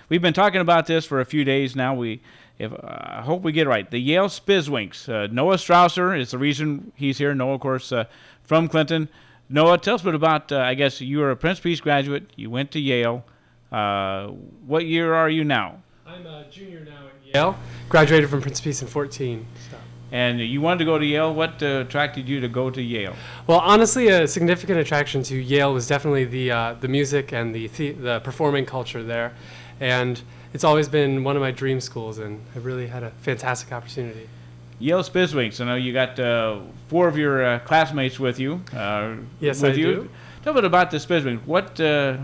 we've been talking about this for a few days now. I hope we get it right. The Yale Spizwinks. Noah Strausser is the reason he's here. Noah, of course, from Clinton. Noah, tell us a bit about, I guess you were a Prince Peace graduate. You went to Yale. What year are you now? I'm a junior now at Yale. Graduated from Prince Peace in 14. So. And you wanted to go to Yale. What attracted you to go to Yale? Well, honestly, a significant attraction to Yale was definitely the music and the performing culture there. And it's always been one of my dream schools, and I really had a fantastic opportunity. Yale Spizwinks. I know you got 4 of your classmates with you. Yes, with I you. do. Tell me about the Spizwinks. What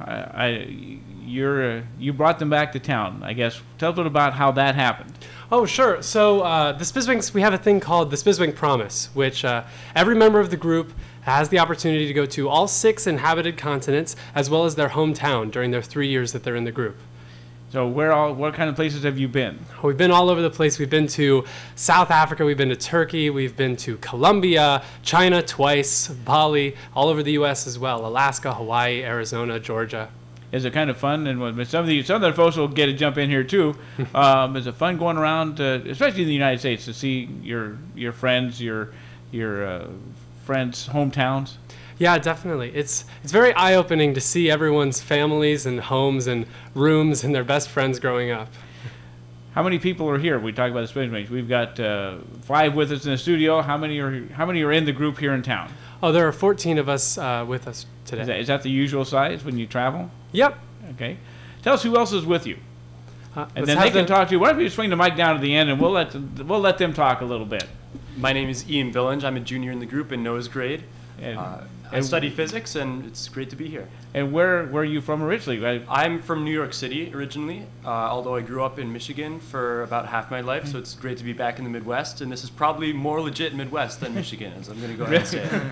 you brought them back to town, I guess. Tell us a bit about how that happened. Oh, sure. So the Spizwinks, we have a thing called the Spizwink Promise, which every member of the group has the opportunity to go to all 6 inhabited continents, as well as their hometown during their 3 years that they're in the group. So what kind of places have you been? We've been all over the place. We've been to South Africa, we've been to Turkey, we've been to Colombia, China twice, Bali, all over the U.S. as well, Alaska, Hawaii, Arizona, Georgia. Is it kind of fun? And some of the folks will get to jump in here too. Is it fun going around, especially in the United States, to see your friends, your friends' hometowns? Yeah, definitely. It's very eye-opening to see everyone's families and homes and rooms and their best friends growing up. How many people are here? We talk about the Spizwinks. We've got 5 with us in the studio. How many are in the group here in town? Oh, there are 14 of us with us today. Is that the usual size when you travel? Yep. Okay. Tell us who else is with you. And then they can talk to you. Why don't you swing the mic down to the end, and we'll let them talk a little bit. My name is Ian Villange. I'm a junior in the group in Noah's grade. I study physics, and it's great to be here. And where are you from originally? I'm from New York City originally, although I grew up in Michigan for about half my life, so it's great to be back in the Midwest, and this is probably more legit Midwest than Michigan is. I'm going to go ahead and say it.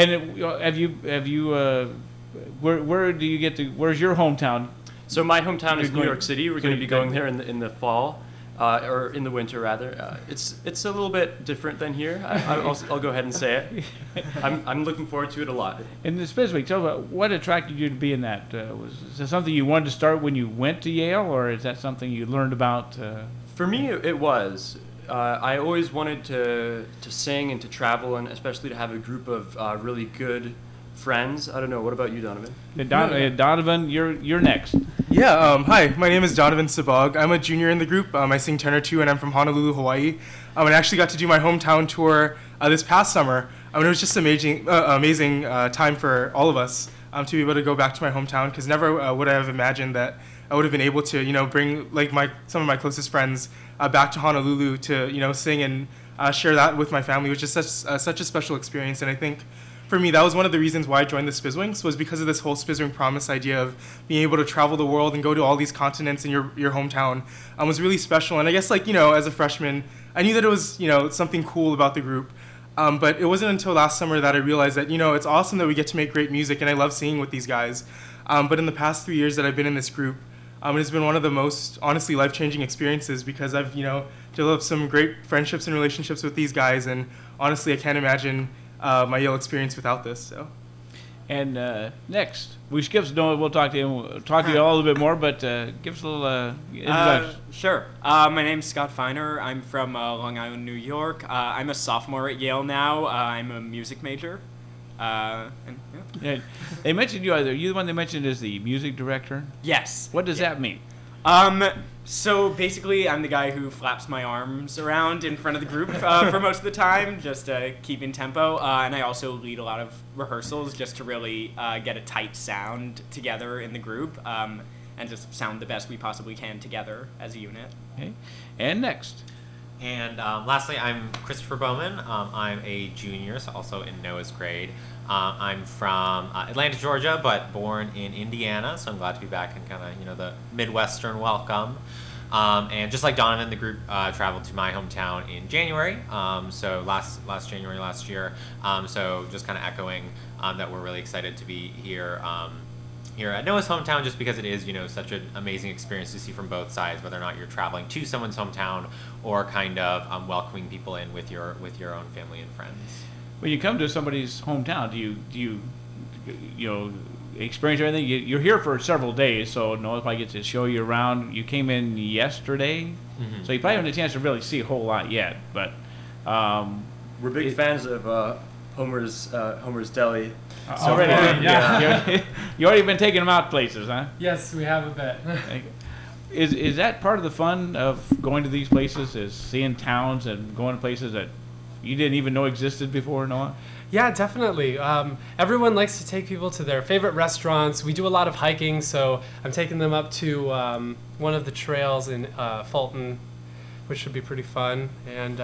And where do you get to, where's your hometown? So my hometown is New York City. We're going to be going there in the fall. Or in the winter, rather. It's a little bit different than here. I'll go ahead and say it. I'm looking forward to it a lot. In the Spizwink, tell me about what attracted you to be in that. Was it something you wanted to start when you went to Yale, or is that something you learned about? For me, it was. I always wanted to sing and to travel, and especially to have a group of really good friends. I don't know. What about you, Donovan? Donovan, you're next. Yeah, hi, my name is Donovan Sabag. I'm a junior in the group. I sing tenor too, and I'm from Honolulu, Hawaii. And I actually got to do my hometown tour this past summer. It was just amazing time for all of us to be able to go back to my hometown, because never would I have imagined that I would have been able to, bring some of my closest friends back to Honolulu to, sing and share that with my family, which is such a special experience. And I think for me, that was one of the reasons why I joined the Spizwinks, was because of this whole Spizwink Promise idea of being able to travel the world and go to all these continents in your hometown was really special. And I guess, as a freshman, I knew that it was, something cool about the group. But it wasn't until last summer that I realized that, it's awesome that we get to make great music, and I love singing with these guys. But in the past 3 years that I've been in this group, it's been one of the most, honestly, life-changing experiences, because I've, developed some great friendships and relationships with these guys. And honestly, I can't imagine my Yale experience without this. So, and next we skip Noah. We'll talk to him. We'll talk to you all a little bit more, but give us a little introduction. Sure. My name's Scott Feiner. I'm from Long Island, New York. I'm a sophomore at Yale now. I'm a music major. Yeah. They mentioned you. Are you the one they mentioned as the music director? Yes. What does that mean? So basically, I'm the guy who flaps my arms around in front of the group for most of the time, just to keep in tempo. And I also lead a lot of rehearsals just to really get a tight sound together in the group and just sound the best we possibly can together as a unit. Okay. And next. And lastly, I'm Christopher Bowman. I'm a junior, so also in Noah's grade. I'm from Atlanta, Georgia, but born in Indiana, so I'm glad to be back in kind of, the Midwestern welcome. And just like Donovan, the group traveled to my hometown in January, so last January last year. So just kind of echoing that we're really excited to be here at Noah's hometown, just because it is, such an amazing experience to see from both sides, whether or not you're traveling to someone's hometown or kind of welcoming people in with your own family and friends. When you come to somebody's hometown, do you experience everything? You're here for several days, so Noah probably gets to show you around. You came in yesterday, so you probably haven't had a chance to really see a whole lot yet. But we're big fans of Homer's Deli. Already, yeah. You already been taking them out places, huh? Yes, we have a bit. Is that part of the fun of going to these places? Is seeing towns and going to places that you didn't even know existed before, Noah? Yeah, definitely. Everyone likes to take people to their favorite restaurants. We do a lot of hiking, so I'm taking them up to one of the trails in Fulton, which should be pretty fun. And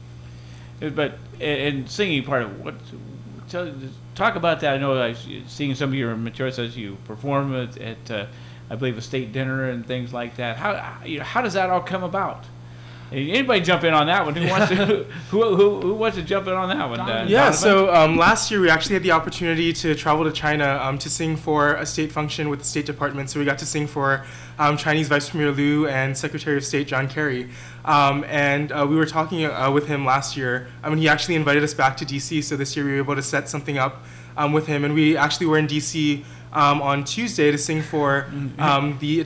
but in singing part of what, talk about that. I know I've seen some of your materials as you perform at I believe a state dinner and things like that. How does that all come about? Anybody jump in on that one? Who wants to? Who wants to jump in on that one? Yeah. So last year we actually had the opportunity to travel to China to sing for a state function with the State Department. So we got to sing for Chinese Vice Premier Liu and Secretary of State John Kerry. And we were talking with him last year. He actually invited us back to DC. So this year we were able to set something up with him, and we actually were in DC on Tuesday to sing for the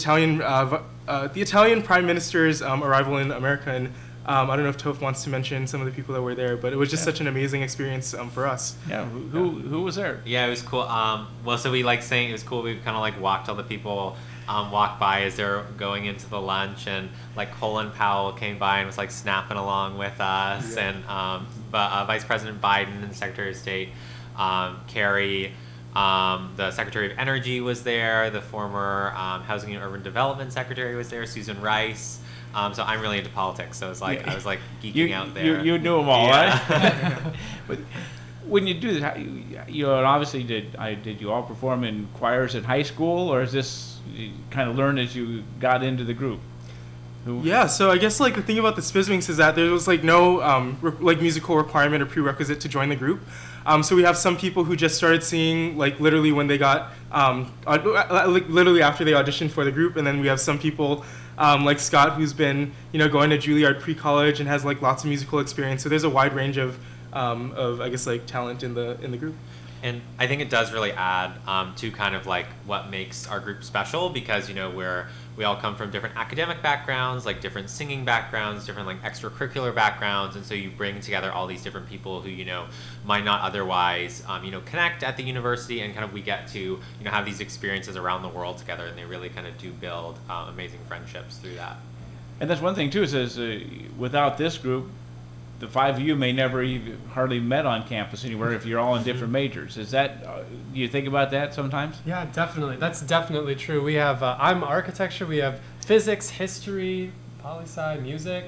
Italian Prime Minister's arrival in America. And I don't know if Toph wants to mention some of the people that were there, but it was just such an amazing experience for us. Yeah, who was there? Yeah, it was cool. Well, so we like saying it was cool. We kind of like watched all the people walk by as they're going into the lunch, and like Colin Powell came by and was like snapping along with us, and Vice President Biden and Secretary of State Kerry. The Secretary of Energy was there. The former Housing and Urban Development Secretary was there, Susan Rice. So I'm really into politics, so it's like I was like geeking out there. You knew them all, right? But when you do this, obviously did you all perform in choirs at high school, or is this you kind of learned as you got into the group? Yeah, so I guess like the thing about the Spizwinks is that there was like no musical requirement or prerequisite to join the group. So we have some people who just started singing like literally when they got literally after they auditioned for the group, and then we have some people like Scott who's been going to Juilliard pre-college and has like lots of musical experience. So there's a wide range of I guess like talent in the group. And I think it does really add to kind of like what makes our group special, because we all come from different academic backgrounds, like different singing backgrounds, different like extracurricular backgrounds, and so you bring together all these different people who might not otherwise connect at the university, and kind of we get to have these experiences around the world together, and they really kind of do build amazing friendships through that. And that's one thing too, is without this group, the five of you may never even hardly met on campus anywhere if you're all in different majors. Is that, do you think about that sometimes? Yeah, definitely. That's definitely true. We have, I'm architecture, we have physics, history, poli-sci, music.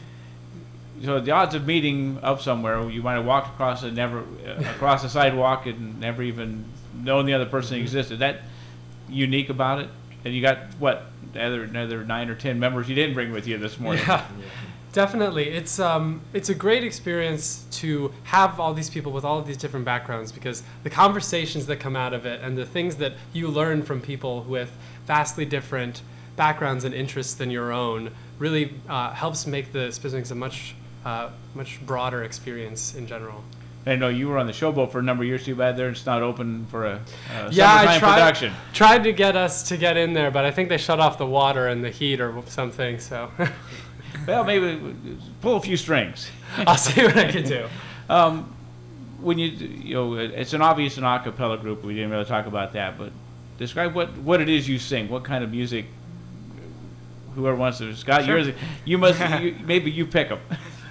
So the odds of meeting up somewhere, you might have walked across the sidewalk and never even known the other person existed. That unique about it? And you got, another 9 or 10 members you didn't bring with you this morning. Yeah. Definitely. It's a great experience to have all these people with all of these different backgrounds, because the conversations that come out of it and the things that you learn from people with vastly different backgrounds and interests than your own really helps make the Spizwinks a much broader experience in general. I know you were on the Showboat for a number of years. Too bad it's not open for a summertime production. Tried to get us to get in there, but I think they shut off the water and the heat or something. So. Well, maybe pull a few strings. I'll see what I can do. When it's an obvious an a cappella group. We didn't really talk about that, but describe what it is you sing. What kind of music? Whoever wants to. Scott, sure. Maybe you pick them.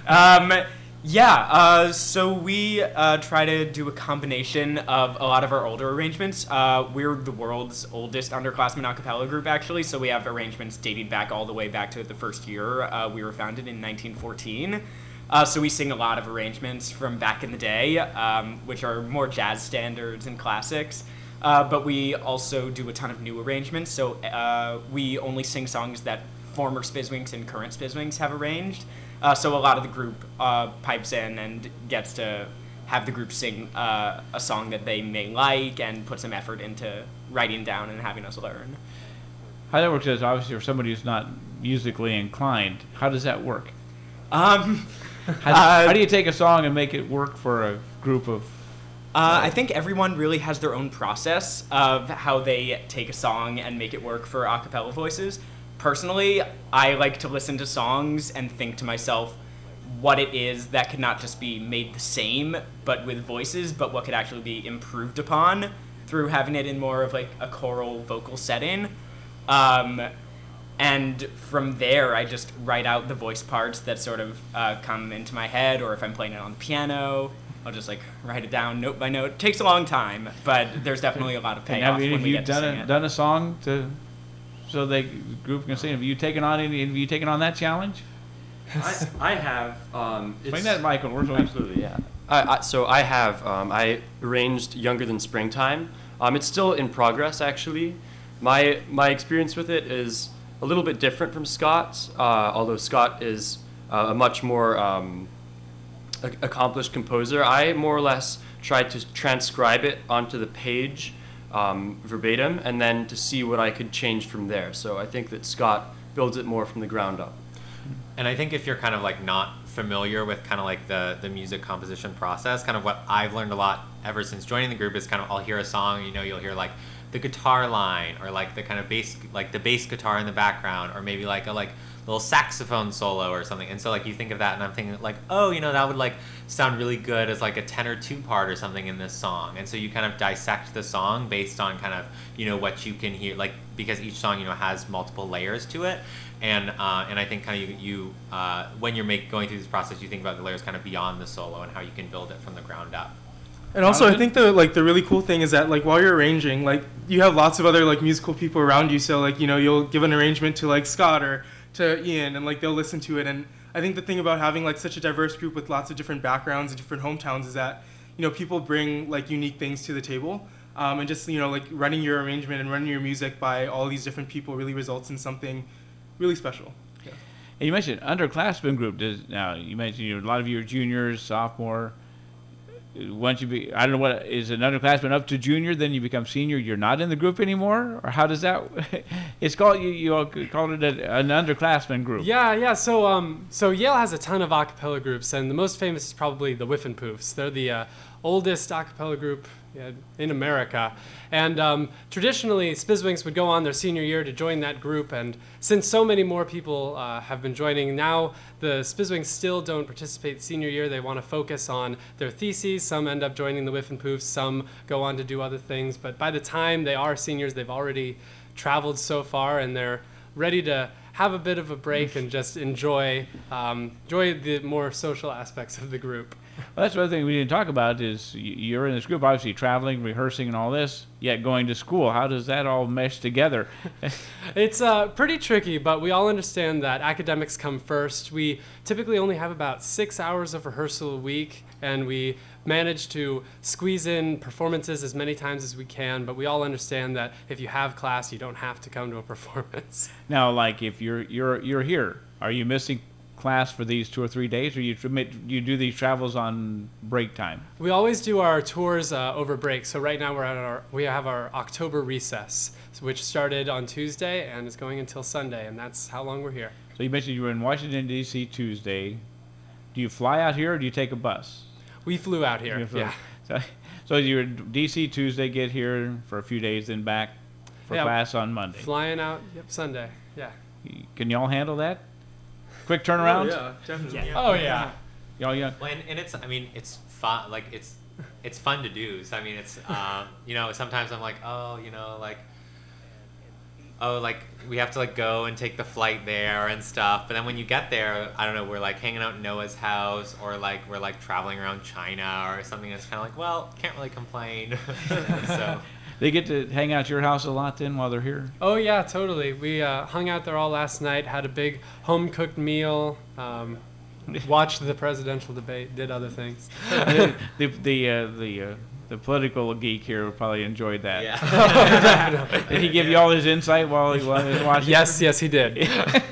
So we try to do a combination of a lot of our older arrangements. We're the world's oldest underclassmen a cappella group, actually, so we have arrangements dating back all the way back to the first year. We were founded in 1914. So we sing a lot of arrangements from back in the day, which are more jazz standards and classics. But we also do a ton of new arrangements, so we only sing songs that former Spizwinks and current Spizwinks have arranged. So a lot of the group pipes in and gets to have the group sing a song that they may like and put some effort into writing down and having us learn. How that works is, obviously, for somebody who's not musically inclined, how does that work? How do you take a song and make it work for a group of I think everyone really has their own process of how they take a song and make it work for a cappella voices. Personally, I like to listen to songs and think to myself what it is that could not just be made the same, but with voices, but what could actually be improved upon through having it in more of like a choral vocal setting. And from there, I just write out the voice parts that sort of come into my head, or if I'm playing it on the piano, I'll just like write it down note by note. It takes a long time, but there's definitely a lot of payoff when we get to sing it. Done a song so the group can sing? Have you taken on that challenge? I have. Explain that, Michael. Absolutely, yeah. So I have. I arranged Younger Than Springtime. It's still in progress, actually. My experience with it is a little bit different from Scott's, although Scott is a much more accomplished composer. I more or less tried to transcribe it onto the page verbatim, and then to see what I could change from there. So I think that Scott builds it more from the ground up. And I think if you're kind of like not familiar with kind of like the music composition process, kind of what I've learned a lot ever since joining the group is kind of I'll hear a song, you'll hear like the guitar line or like the kind of bass, like the bass guitar in the background, or maybe like a little saxophone solo or something. And so like you think of that and I'm thinking like, oh, that would like sound really good as like a tenor two part or something in this song. And so you kind of dissect the song based on kind of, what you can hear, like, because each song, has multiple layers to it. And I think kind of you when you're going through this process, you think about the layers kind of beyond the solo and how you can build it from the ground up. And also, I think the really cool thing is that like while you're arranging, like you have lots of other like musical people around you. So like you'll give an arrangement to like Scott or to Ian, and like they'll listen to it. And I think the thing about having like such a diverse group with lots of different backgrounds and different hometowns is that people bring like unique things to the table. And just like running your arrangement and running your music by all these different people really results in something really special. Yeah. And you mentioned underclassmen group. Now you mentioned a lot of you are juniors, sophomore. Once I don't know what is an underclassman up to junior, then you become senior. You're not in the group anymore, or how does that? It's called you called it an underclassman group. Yeah. So Yale has a ton of a cappella groups, and the most famous is probably the Whiffenpoofs. They're the oldest a cappella group in America. And traditionally, Spizwinks would go on their senior year to join that group. And since so many more people have been joining, now the Spizwinks still don't participate senior year. They want to focus on their theses. Some end up joining the Whiffenpoofs. Some go on to do other things. But by the time they are seniors, they've already traveled so far, and they're ready to have a bit of a break and just enjoy the more social aspects of the group. Well, that's one thing we didn't talk about is you're in this group, obviously traveling, rehearsing, and all this, yet going to school. How does that all mesh together? It's pretty tricky, but we all understand that academics come first. We typically only have about 6 hours of rehearsal a week, and we manage to squeeze in performances as many times as we can, but we all understand that if you have class, you don't have to come to a performance. Now, like if you're here, are you missing class for these 2 or 3 days, or you do these travels on break time? We always do our tours over break. So right now we have our October recess, which started on Tuesday and is going until Sunday, and that's how long we're here. So you mentioned you were in Washington, D.C. Tuesday. Do you fly out here, or do you take a bus? We flew out here, yeah. So you're in D.C. Tuesday, get here for a few days, then back for class on Monday. Flying out, Sunday, yeah. Can y'all handle that? Quick turnaround? Oh, yeah, definitely. Yeah. Oh, yeah. Y'all young? Well, and it's fun. Like it's fun to do. So I mean, it's sometimes I'm like, like we have to like go and take the flight there and stuff. But then when you get there, I don't know, we're like hanging out in Noah's house, or like we're like traveling around China or something. That's kind of like, well, can't really complain. So. They get to hang out at your house a lot then while they're here? Oh, yeah, totally. We hung out there all last night, had a big home-cooked meal, watched the presidential debate, did other things. The political geek here probably enjoyed that. Yeah. Did he give you all his insight while he was watching? Yes, he did.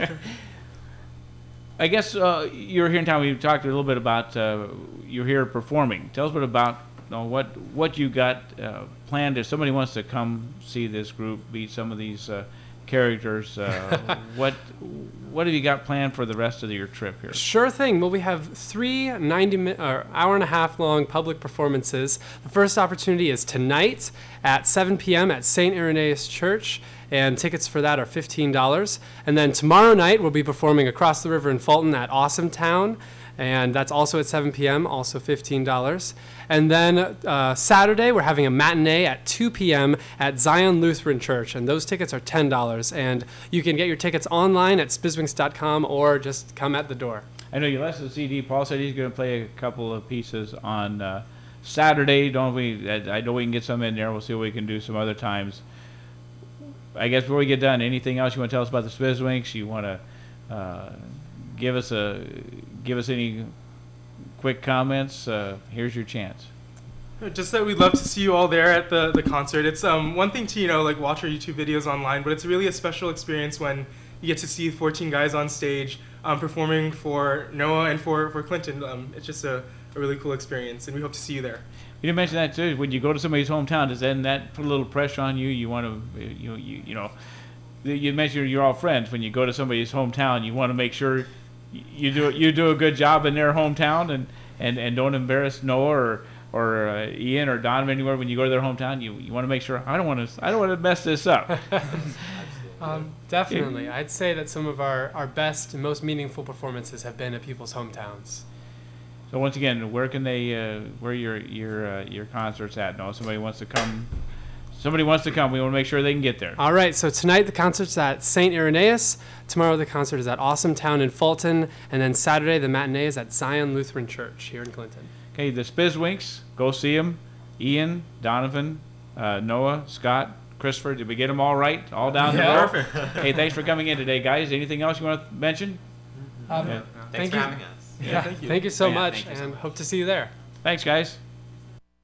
I guess you're here in town. We talked a little bit about you're here performing. Tell us a bit about what you got planned if somebody wants to come see this group, meet some of these characters. What what have you got planned for the rest of your trip here? Sure thing. Well, we have 3 hour and a half long public performances. The first opportunity is tonight at 7 p.m. at St. Irenaeus Church, and tickets for that are $15. And then tomorrow night we'll be performing across the river in Fulton at Awesome Town, and that's also at 7 p.m., also $15. And then Saturday, we're having a matinee at 2 p.m. at Zion Lutheran Church, and those tickets are $10. And you can get your tickets online at spizwinks.com or just come at the door. I know you left the CD. Paul said he's going to play a couple of pieces on Saturday, don't we? I know we can get some in there. We'll see what we can do some other times. I guess before we get done, anything else you want to tell us about the Spizwinks? You want to give us any quick comments? Here's your chance. Just that we'd love to see you all there at the concert. It's one thing to like watch our YouTube videos online, but it's really a special experience when you get to see 14 guys on stage performing for Noah and for Clinton. It's just a really cool experience, and we hope to see you there. You didn't mention that too. When you go to somebody's hometown, does that put a little pressure on you? You want to, you know, you mentioned you're all friends. When you go to somebody's hometown, you want to make sure you do a good job in their hometown, and don't embarrass Noah or Ian or Donovan anywhere. When you go to their hometown, you want to make sure I don't want to mess this up. Definitely, I'd say that some of our best and most meaningful performances have been at people's hometowns. So once again, where can they where your concerts at? No, somebody wants to come. We want to make sure they can get there. All right, so tonight the concert's at St. Irenaeus. Tomorrow the concert is at Awesome Town in Fulton. And then Saturday the matinee is at Zion Lutheran Church here in Clinton. Okay, the Spizwinks, go see them. Ian, Donovan, Noah, Scott, Christopher, did we get them all right? All down the row? Perfect. Hey, thanks for coming in today, guys. Anything else you want to mention? Thanks for having us. Yeah, thank you so much, and hope to see you there. Thanks, guys.